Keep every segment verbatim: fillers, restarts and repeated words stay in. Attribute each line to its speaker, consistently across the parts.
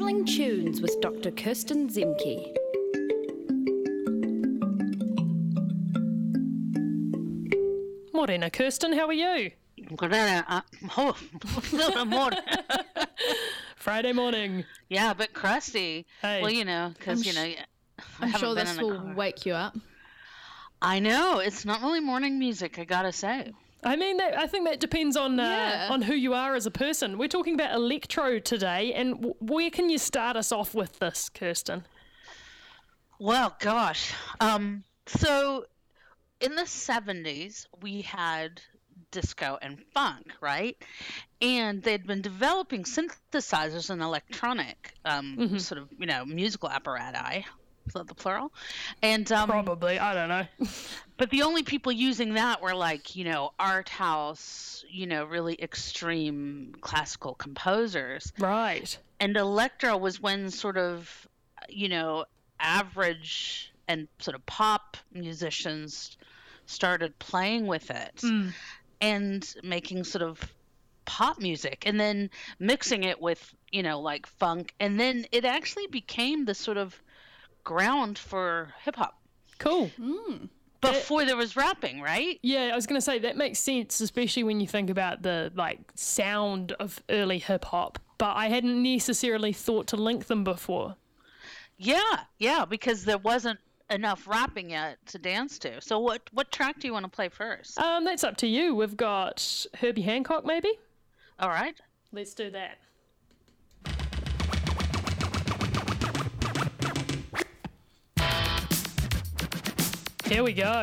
Speaker 1: Smelling Tunes with Doctor Kirsten Zemke.
Speaker 2: Morena, Kirsten, how are you?
Speaker 3: Uh, oh, morning.
Speaker 2: Friday morning.
Speaker 3: Yeah, a bit crusty.
Speaker 2: Hey.
Speaker 3: Well, you know, because, you know, I
Speaker 4: I'm
Speaker 3: haven't
Speaker 4: sure
Speaker 3: been
Speaker 4: this
Speaker 3: in a
Speaker 4: will
Speaker 3: car.
Speaker 4: wake you up.
Speaker 3: I know. It's not really morning music, I gotta say.
Speaker 2: I mean, that, I think that depends on uh,
Speaker 4: Yeah.
Speaker 2: on who you are as a person. We're talking about electro today, and w- where can you start us off with this, Kirsten?
Speaker 3: Well, gosh. Um, so in the seventies, we had disco and funk, right? And they'd been developing synthesizers and electronic um,
Speaker 2: Mm-hmm.
Speaker 3: sort of, you know, musical apparatus. Is that the plural? And um,
Speaker 2: Probably, I don't know.
Speaker 3: But the only people using that were like, you know, art house, you know, really extreme classical composers.
Speaker 2: Right.
Speaker 3: And electro was when sort of, you know, average and sort of pop musicians started playing with it
Speaker 2: Mm.
Speaker 3: and making sort of pop music and then mixing it with, you know, like funk. And then it actually became the sort of ground for hip hop.
Speaker 2: Cool.
Speaker 3: Before there was rapping, right?
Speaker 2: Yeah, I was going to say that makes sense, especially when you think about the like sound of early hip hop. But I hadn't necessarily thought to link them before.
Speaker 3: Yeah, yeah, because there wasn't enough rapping yet to dance to. So what what track do you want to play first?
Speaker 2: Um, that's up to you. We've got Herbie Hancock, maybe.
Speaker 3: All right.
Speaker 2: Let's do that. Here we go.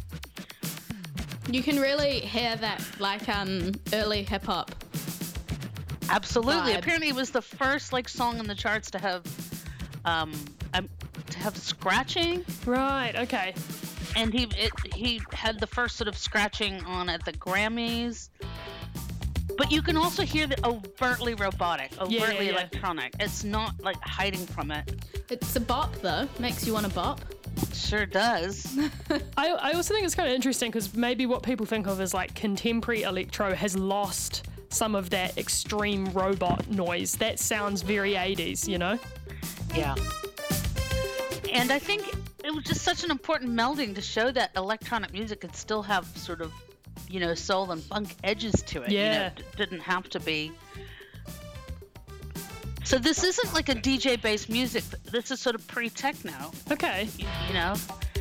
Speaker 4: You can really hear that, like um, early hip hop.
Speaker 3: Absolutely.
Speaker 4: Vibe.
Speaker 3: Apparently it was the first like song in the charts to have um, um to have scratching,
Speaker 2: Right, okay.
Speaker 3: and he it, he had the first sort of scratching on at the Grammys. But you can also hear the overtly robotic, overtly
Speaker 2: Yeah, yeah, yeah.
Speaker 3: electronic. It's not like hiding from it.
Speaker 4: It's a bop though. Makes you want to bop.
Speaker 3: It sure does.
Speaker 2: I, I also think it's kind of interesting because maybe what people think of as like contemporary electro has lost some of that extreme robot noise. That sounds very eighties, you know?
Speaker 3: Yeah. And I think it was just such an important melding to show that electronic music could still have sort of, you know, soul and funk edges to it. You know,
Speaker 2: Yeah.
Speaker 3: it d- didn't have to be. So this isn't like a D J-based music. This is sort of pre-techno,
Speaker 2: Okay.
Speaker 3: you, you know?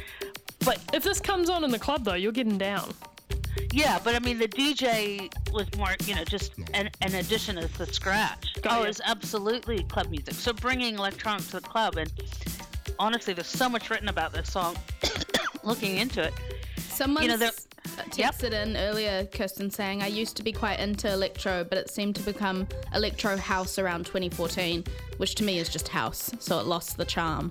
Speaker 3: But,
Speaker 2: If this comes on in the club though, you're getting down.
Speaker 3: yeah, but I mean, the D J was more, you know, just an, an addition as the scratch.
Speaker 2: Got
Speaker 3: oh,
Speaker 2: ya.
Speaker 3: it's absolutely club music. So bringing electronic to the club, and honestly, there's so much written about this song. Looking into it,
Speaker 4: Someone
Speaker 3: You know, there- Yep.
Speaker 4: texted in earlier, Kirsten, saying, I used to be quite into electro, but it seemed to become electro house around twenty fourteen, which to me is just house, so it lost the charm.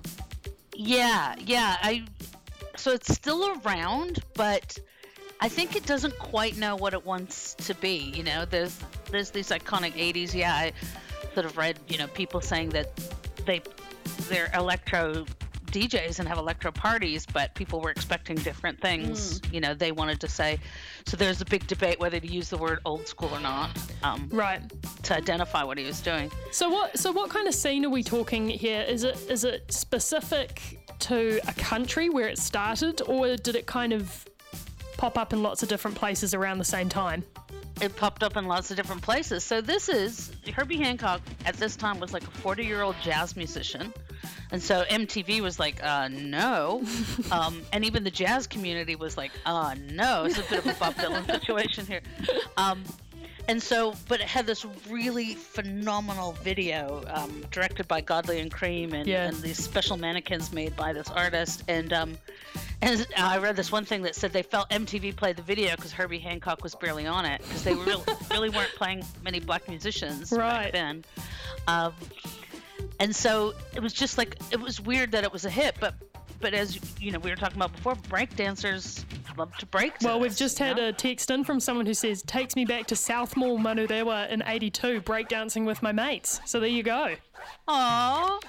Speaker 3: yeah, yeah. I so it's still around, but I think it doesn't quite know what it wants to be. You know, there's there's these iconic eighties. Yeah, I sort of read, you know, people saying that they they're electro D Js and have electro parties, but people were expecting different things. You know, they wanted to say. So there's a big debate whether to use the word old school or not um,
Speaker 2: Right.
Speaker 3: to identify what he was doing.
Speaker 2: So what so what kind of scene are we talking here? Is it is it specific to a country where it started, or did it kind of pop up in lots of different places around the same time?
Speaker 3: It popped up in lots of different places. So this is Herbie Hancock at this time was like a forty-year-old jazz musician, and so M T V was like, uh, no, um, and even the jazz community was like, uh, no. It's a bit of a Bob Dylan situation here, um, and so, but it had this really phenomenal video um, directed by Godley and Cream, and,
Speaker 2: Yeah.
Speaker 3: and these special mannequins made by this artist, and. Um, And I read this one thing that said they felt M T V played the video because Herbie Hancock was barely on it because they really, really weren't playing many black musicians
Speaker 2: Right.
Speaker 3: back then. Um, and so it was just like, it was weird that it was a hit, but but as you know, we were talking about before, break dancers love to break to
Speaker 2: Well, we've
Speaker 3: this,
Speaker 2: just
Speaker 3: you
Speaker 2: had
Speaker 3: know?
Speaker 2: a text in from someone who says, takes me back to South Mall Manurewa in eighty-two, breakdancing with my mates. So there you go.
Speaker 3: Aw.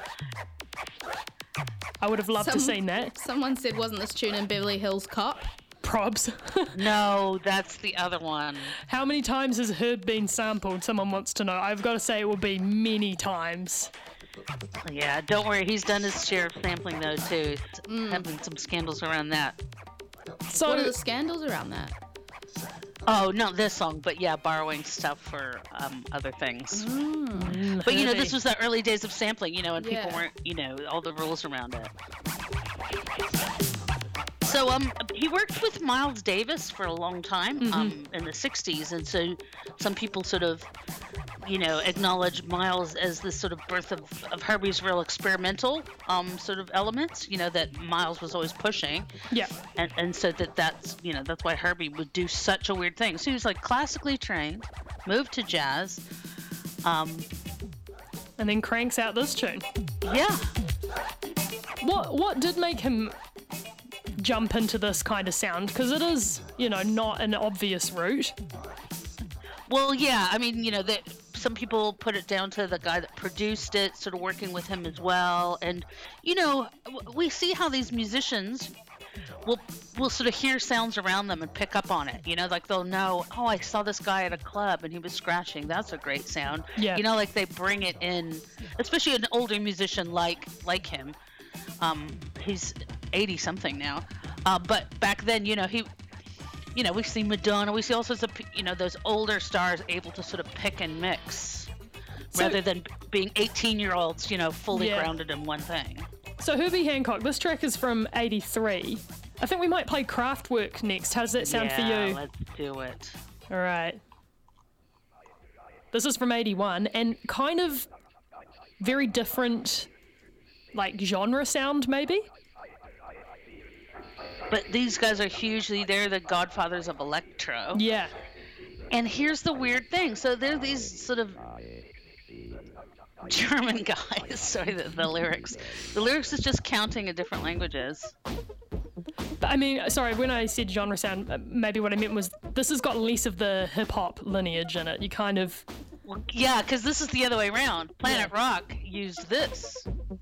Speaker 2: I would have loved to
Speaker 4: Some-
Speaker 2: seen that.
Speaker 4: Someone said, wasn't this tune in Beverly Hills Cop?
Speaker 2: Probs.
Speaker 3: No, that's the other one.
Speaker 2: How many times has Herb been sampled? Someone wants to know. I've got to say it will be many times.
Speaker 3: Yeah, don't worry. He's done his share of sampling though too. Mm. Having some scandals around that.
Speaker 2: So,
Speaker 4: what are the scandals around that?
Speaker 3: Oh, not this song, but yeah, borrowing stuff for um, other things.
Speaker 2: Mm,
Speaker 3: but you know,
Speaker 2: heavy.
Speaker 3: this was the early days of sampling, you know, and
Speaker 4: Yeah.
Speaker 3: people weren't, you know, all the rules around it. So um, he worked with Miles Davis for a long time
Speaker 2: Mm-hmm.
Speaker 3: um, in the sixties, and so some people sort of, you know, acknowledge Miles as the sort of birth of, of Herbie's real experimental um, sort of elements, you know, that Miles was always pushing.
Speaker 2: Yeah.
Speaker 3: And, and so that that's, you know, that's why Herbie would do such a weird thing. So he was like classically trained, moved to jazz. Um,
Speaker 2: And then cranks out this tune.
Speaker 3: yeah.
Speaker 2: What what did make him jump into this kind of sound? Because it is, you know, not an obvious route.
Speaker 3: Well, yeah. I mean, you know, that some people put it down to the guy that produced it, sort of working with him as well. And, you know, w- we see how these musicians will will sort of hear sounds around them and pick up on it. You know, like they'll know, oh, I saw this guy at a club and he was scratching. That's a great sound.
Speaker 2: Yeah.
Speaker 3: You know, like they bring it in, especially an older musician like like him. Um, he's eighty something now, uh, but back then, you know, he, you know, we see Madonna, we see all sorts of, you know, those older stars able to sort of pick and mix,
Speaker 2: So-
Speaker 3: rather than being eighteen year olds, you know, fully
Speaker 2: Yeah.
Speaker 3: grounded in one thing.
Speaker 2: So Herbie Hancock, this track is from eighty-three. I think we might play Kraftwerk next. How does that sound
Speaker 3: yeah,
Speaker 2: for you?
Speaker 3: let's do it.
Speaker 2: All right. This is from eighty-one and kind of very different, like, genre sound, maybe?
Speaker 3: But these guys are hugely, they're the godfathers of electro.
Speaker 2: Yeah.
Speaker 3: And here's the weird thing. So they're these sort of German guys. Sorry, the, the lyrics. The lyrics is just counting in different languages.
Speaker 2: But I mean, sorry, when I said genre sound, uh, maybe what I meant was this has got less of the hip-hop lineage in it. You kind of...
Speaker 3: Well, yeah, because this is the other way around. Planet Rock used this.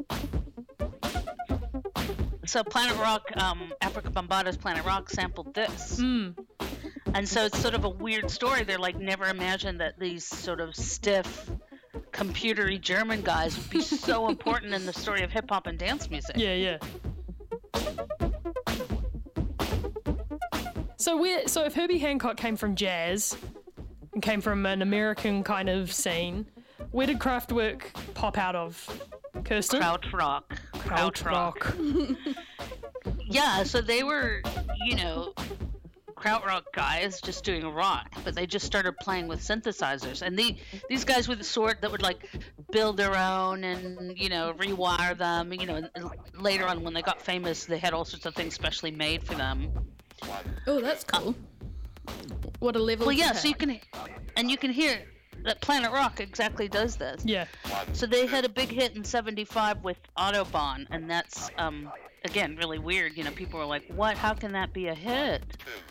Speaker 3: So Planet Rock, um, Africa Bambaata's Planet Rock sampled this.
Speaker 2: Mm.
Speaker 3: And so it's sort of a weird story. They're like, never imagined that these sort of stiff, computery German guys would be so important in the story of hip hop and dance music.
Speaker 2: Yeah, yeah. So where, so if Herbie Hancock came from jazz and came from an American kind of scene, where did Kraftwerk pop out of? Kirsten?
Speaker 3: Krautrock.
Speaker 2: Krautrock.
Speaker 3: Yeah, so they were, you know, krautrock guys just doing rock, but they just started playing with synthesizers. And the, these guys were the sort that would, like, build their own and, you know, rewire them. You know, and later on when they got famous, they had all sorts of things specially made for them.
Speaker 4: Oh, that's cool. What a level.
Speaker 3: Well, yeah,
Speaker 4: to
Speaker 3: so you can, and you can hear that Planet Rock exactly does this.
Speaker 2: Yeah.
Speaker 3: So they had a big hit in seventy-five with Autobahn, and that's, um, again, really weird. You know, people were like, what? How can that be a hit?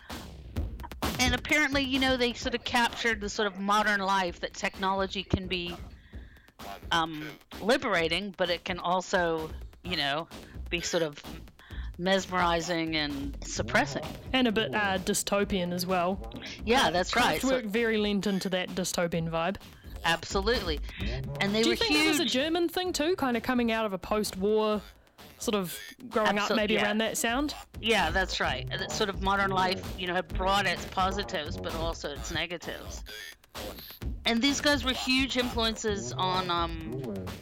Speaker 3: And apparently, you know, they sort of captured the sort of modern life that technology can be um, liberating, but it can also, you know, be sort of mesmerizing and suppressing.
Speaker 2: And a bit uh, dystopian as well.
Speaker 3: Yeah, that's right.
Speaker 2: Kraftwerk
Speaker 3: So,
Speaker 2: very lent into that dystopian vibe.
Speaker 3: absolutely. And they
Speaker 2: Do
Speaker 3: were
Speaker 2: you think
Speaker 3: huge.
Speaker 2: that was a German thing too, kind of coming out of a post-war sort of growing up
Speaker 3: Absol-
Speaker 2: maybe
Speaker 3: yeah.
Speaker 2: around that sound?
Speaker 3: Yeah, that's right. And that sort of modern life, you know, had brought its positives, but also its negatives. And these guys were huge influences on, um,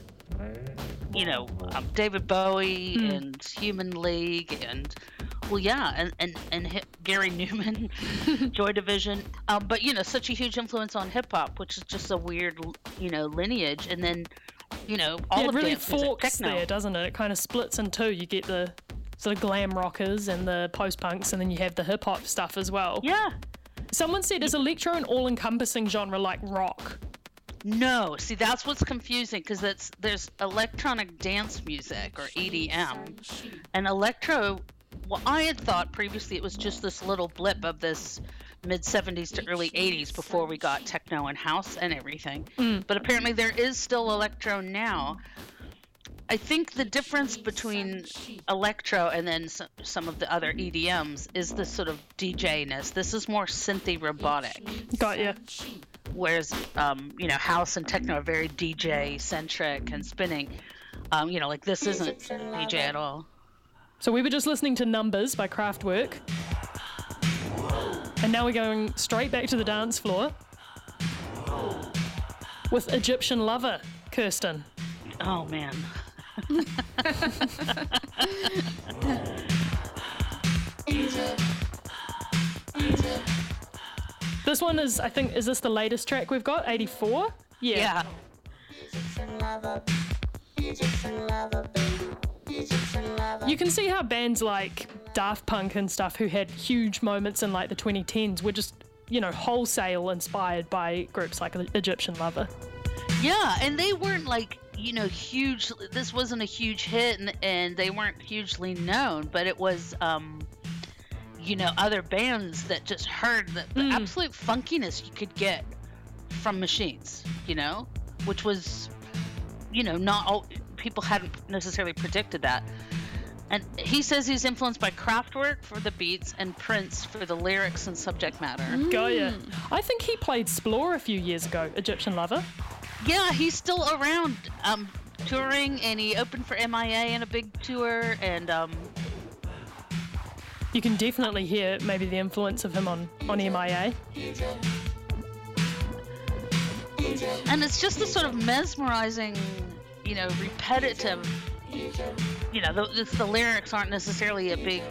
Speaker 3: you know, um, David Bowie
Speaker 2: Hmm.
Speaker 3: and Human League and, well, yeah, and and and hi- Gary Newman, Joy Division. Um, but you know, such a huge influence on hip hop, which is just a weird, you know, lineage. And then, you know, all
Speaker 2: Yeah, it
Speaker 3: of
Speaker 2: really
Speaker 3: dance music,
Speaker 2: forks
Speaker 3: techno.
Speaker 2: there, doesn't it? It kind of splits in two. You get the sort of glam rockers and the post-punks, and then you have the hip-hop stuff as well.
Speaker 3: Yeah.
Speaker 2: Someone said, is electro an all-encompassing genre like rock?
Speaker 3: No, see that's what's confusing because that's there's electronic dance music or E D M, and electro. Well, I had thought previously it was just this little blip of this mid seventies to early eighties before we got techno and house and everything. But apparently there is still electro now. I think the difference between electro and then some, some of the other E D Ms is this sort of D J-ness. This is more synthy robotic.
Speaker 2: Got ya.
Speaker 3: whereas um, you know, house and techno are very D J centric and spinning. Um, you know, like this isn't D J at all.
Speaker 2: So we were just listening to Numbers by Kraftwerk. And now we're going straight back to the dance floor with Egyptian Lover, Kirsten.
Speaker 3: Oh, man.
Speaker 2: This one is, I think, is this the latest track we've got? eighty-four? Yeah.
Speaker 3: Yeah.
Speaker 2: You can see how bands like Daft Punk and stuff, who had huge moments in like the twenty tens, were just, you know, wholesale inspired by groups like Egyptian Lover.
Speaker 3: Yeah, and they weren't like, you know, huge. This wasn't a huge hit, and, and they weren't hugely known, but it was, um, you know, other bands that just heard the, the
Speaker 2: Mm.
Speaker 3: absolute funkiness you could get from Machines, you know, which was, you know, not all people hadn't necessarily predicted that. And he says he's influenced by Kraftwerk for the beats and Prince for the lyrics and subject matter.
Speaker 2: Go ya. I think he played Splore a few years ago, Egyptian Lover.
Speaker 3: Yeah, he's still around, um, touring, and he opened for M I A in a big tour, and um,
Speaker 2: You can definitely hear maybe the influence of him on, on M I A.
Speaker 3: and it's just the sort of mesmerizing, you know, repetitive. You know, the, it's, the lyrics aren't necessarily a big.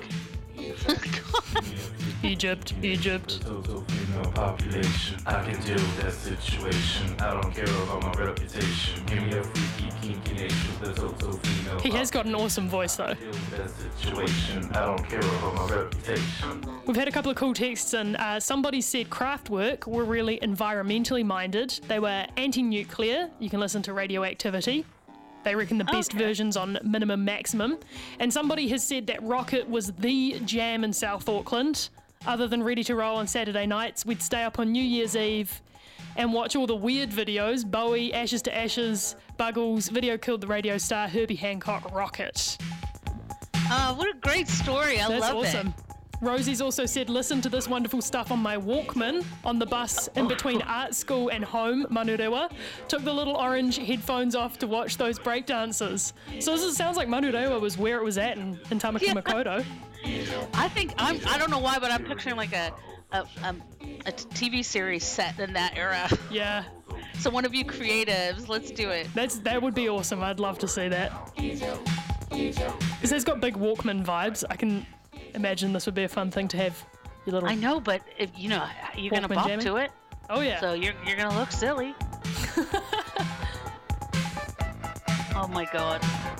Speaker 2: Egypt, Egypt.
Speaker 5: Total female population. I can deal with that situation. I don't care about my reputation. Give me a freaky, kinky nature with a total female.
Speaker 2: He has got an awesome voice though.
Speaker 5: Deal with that situation. I don't care about my reputation.
Speaker 2: We've had a couple of cool texts, and uh, somebody said Kraftwerk were really environmentally minded. They were anti-nuclear. You can listen to Radioactivity. They reckon the best
Speaker 3: Okay.
Speaker 2: versions on Minimum Maximum. And somebody has said that Rocket was the jam in South Auckland. Other than Ready to Roll on Saturday nights, we'd stay up on New Year's Eve and watch all the weird videos. Bowie, Ashes to Ashes, Buggles, Video Killed the Radio Star, Herbie Hancock, Rocket.
Speaker 3: Oh, what a great story! I
Speaker 2: That's
Speaker 3: love
Speaker 2: awesome.
Speaker 3: it.
Speaker 2: Rosie's also said, listen to this wonderful stuff on my Walkman on the bus in between art school and home, Manurewa. Took the little orange headphones off to watch those breakdances. So this is, sounds like Manurewa was where it was at in, in Tamaki
Speaker 3: Yeah.
Speaker 2: Makaurau.
Speaker 3: I think I'm. I don't know why, but I'm picturing like a a, a, a T V series set in that era.
Speaker 2: Yeah,
Speaker 3: So one of you creatives, let's do it.
Speaker 2: that's that would be awesome. I'd love to see that. Because it's got big Walkman vibes. I can imagine this would be a fun thing to have. Your little.
Speaker 3: I know, but if you know, you're gonna
Speaker 2: Walkman
Speaker 3: bop
Speaker 2: jamming?
Speaker 3: to it,
Speaker 2: Oh yeah.
Speaker 3: so you're you're gonna look silly. Oh my god.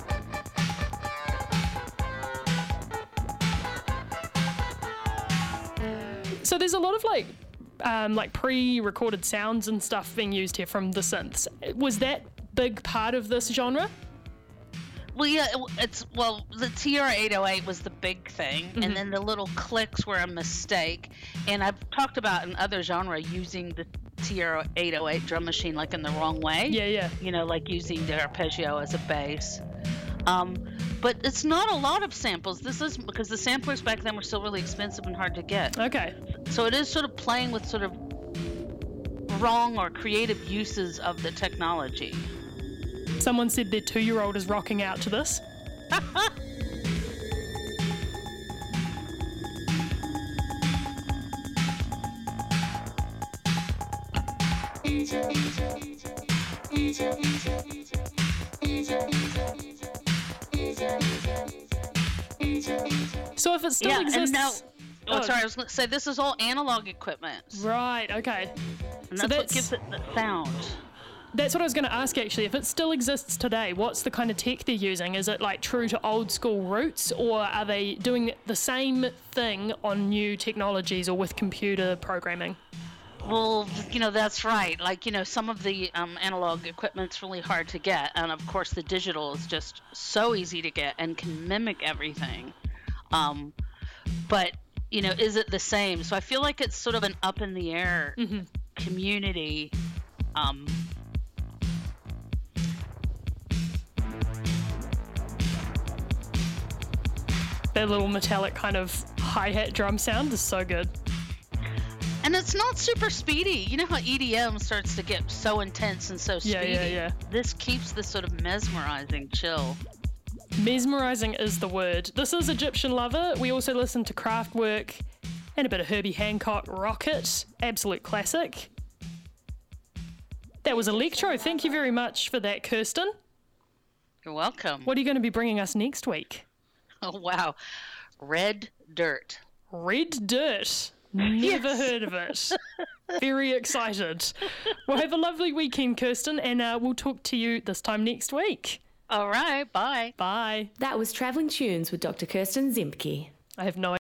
Speaker 2: So there's a lot of like, um, like pre-recorded sounds and stuff being used here from the synths. Was that big part of this genre?
Speaker 3: Well, yeah, it- it's well, the T R eight oh eight was the big thing,
Speaker 2: Mm-hmm.
Speaker 3: and then the little clicks were a mistake. And I've talked about in other genre using the T R eight oh eight drum machine like in the wrong way.
Speaker 2: Yeah, yeah.
Speaker 3: You know, like using the arpeggio as a bass. Um, but it's not a lot of samples. This is because the samplers back then were still really expensive and hard to get.
Speaker 2: Okay.
Speaker 3: So it is sort of playing with sort of wrong or creative uses of the technology.
Speaker 2: Someone said their two-year-old is rocking out to this. So if it still
Speaker 3: yeah,
Speaker 2: exists,
Speaker 3: and now, oh,
Speaker 2: Oh.
Speaker 3: sorry, I was going to say this is all analog equipment,
Speaker 2: right? Okay.
Speaker 3: and
Speaker 2: so
Speaker 3: that's what
Speaker 2: that's-
Speaker 3: gives it the sound.
Speaker 2: That's what I was going to ask actually. If it still exists today, what's the kind of tech they're using? Is it like true to old school roots, or are they doing the same thing on new technologies or with computer programming?
Speaker 3: Well, you know, that's right. Like, you know, some of the um, analog equipment's really hard to get, and of course the digital is just so easy to get and can mimic everything. Um, but, you know, is it the same? So I feel like it's sort of an up in the air community. Um,
Speaker 2: That little metallic kind of hi-hat drum sound is so good.
Speaker 3: And it's not super speedy. You know how E D M starts to get so intense and so speedy?
Speaker 2: Yeah, yeah, yeah.
Speaker 3: This keeps this sort of mesmerizing chill.
Speaker 2: Mesmerizing is the word. This is Egyptian Lover. We also listened to Kraftwerk and a bit of Herbie Hancock, Rocket. Absolute classic. That was Electro. Thank you very much for that, Kirsten.
Speaker 3: You're welcome.
Speaker 2: What are you going to be bringing us next week?
Speaker 3: Oh, wow. Red Dirt.
Speaker 2: Red Dirt. Never
Speaker 3: Yes.
Speaker 2: heard of it. Very excited. Well, have a lovely weekend, Kirsten, and uh, we'll talk to you this time next week.
Speaker 3: All right. Bye.
Speaker 2: Bye.
Speaker 1: That was Travelling Tunes with Doctor Kirsten Zemke.
Speaker 2: I have no